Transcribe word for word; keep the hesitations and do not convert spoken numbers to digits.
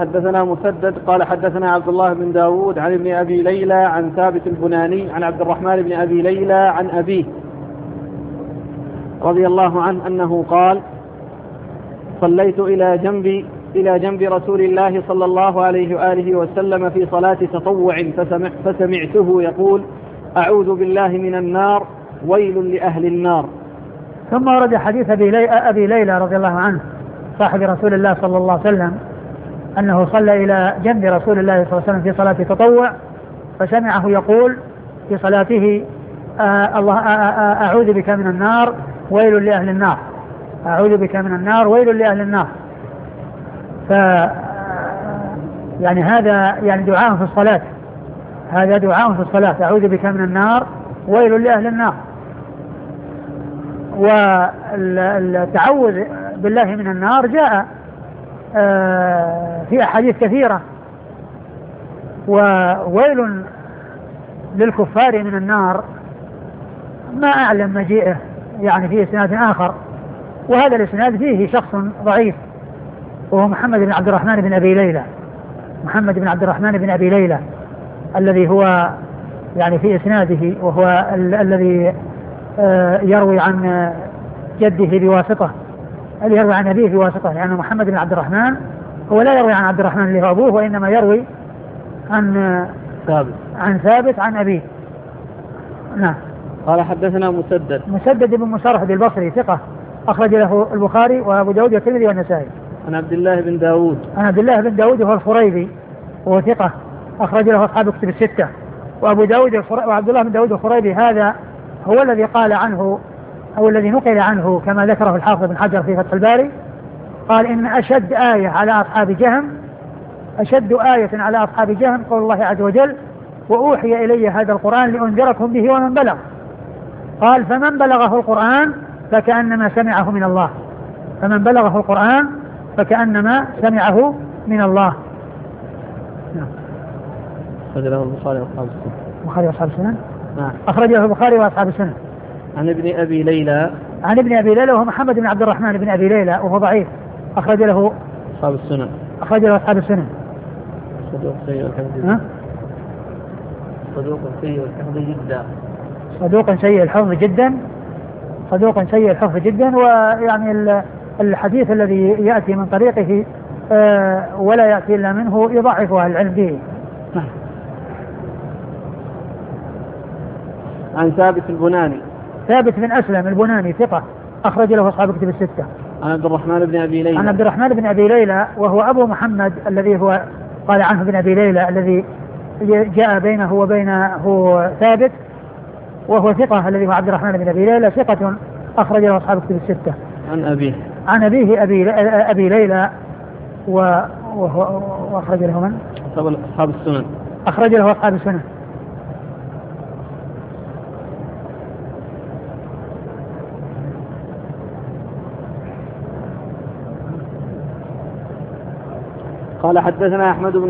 حدثنا مسدد قال حدثنا عبد الله بن داود عن ابن أبي ليلى عن ثابت البناني عن عبد الرحمن بن أبي ليلى عن أبيه رضي الله عنه أنه قال صليت إلى جنب إلى جنب رسول الله صلى الله عليه وآله وسلم في صلاة تطوع فسمع فسمعته يقول أعوذ بالله من النار ويل لأهل النار. ثم ورد حديث أبي, لي... أبي ليلى رضي الله عنه صاحب رسول الله صلى الله عليه وسلم أنه صلى إلى جنب رسول الله صلى الله عليه وسلم في صلاة تطوع فسمعه يقول في صلاته آه الله آه آه أعوذ بك من النار ويل لأهل النار، أعوذ بك من النار ويل لأهل النار. ف يعني هذا يعني دعاء في الصلاة، هذا دعاء في الصلاة، أعوذ بك من النار ويل لأهل النار. والتعوذ بالله من النار جاء في أحاديث كثيرة، وويل للكفار من النار ما أعلم مجيئه يعني في إسناد آخر، وهذا الإسناد فيه شخص ضعيف وهو محمد بن عبد الرحمن بن أبي ليلى، محمد بن عبد الرحمن بن أبي ليلى الذي هو يعني في إسناده، وهو ال- الذي يروي عن جده بواسطة، الذي يروي عن أبيه بواسطة، لأن محمد بن عبد الرحمن هو لا يروي عن عبد الرحمن اللي هو أبوه، وإنما يروي عن ثابت عن ثابت عن أبيه. نعم. قال حدثنا مسدد مسدد بن مسرهد البصري ثقة أخرج له البخاري وأبو داود والترمذي والنسائي. عن عبد الله بن داود عن عبد الله بن داود وهو الخريبي وهو ثقة أخرج له أصحاب الكتب الستة. وأبو داود وعبد الله بن داود الخريبي هذا هو الذي قال عنه أو الذي نقل عنه كما ذكره الحافظ بن حجر في فتح الباري، قال إن أشد آية على أصحاب جهم أشد آية على أصحاب جهم قول الله عز وجل وأوحي إلي هذا القرآن لأنذركم به ومن بلغ. قال فمن بلغه القرآن فكأنما سمعه من الله، فمن بلغه القرآن فكأنما سمعه من الله. أخرجه البخاري وأصحاب السنن. البخاري وأصحاب السنن. نعم. أخرجه البخاري وأصحاب السنن. عن ابن أبي ليلى عن ابن أبي ليلى وهو محمد بن عبد الرحمن بن أبي ليلى وهو ضعيف أخرج له أصحاب السنن. أخرج له أصحاب السنن. صدوق سيء الحفظ جدا. صدوق سيء الحفظ جدا. صدوق سيء الحفظ جدا. صدوق سيء الحفظ جدا. ويعني الحديث الذي يأتي من طريقه آه ولا يأتي إلا منه يضعف أهل العلم به. عن ثابت البناني. ثابت بن أسلم البناني ثقة أخرج له أصحاب الكتب الستة. عن عبد الرحمن بن أبي ليلى. عن عبد الرحمن بن أبي ليلى وهو أبو محمد الذي هو قال عنه بن أبي ليلى الذي جاء بينه وبينه ثابت، وهو ثقة الذي هو عبد الرحمن بن أبي ليلى ثقة أخرج له أصحاب الكتب الستة. عن أبيه. عن أبيه أبي أبي ليلى وهو وأخرج له من؟ أصحاب السنن. أخرج له أصحاب السنن. قال حدثنا أحمد بن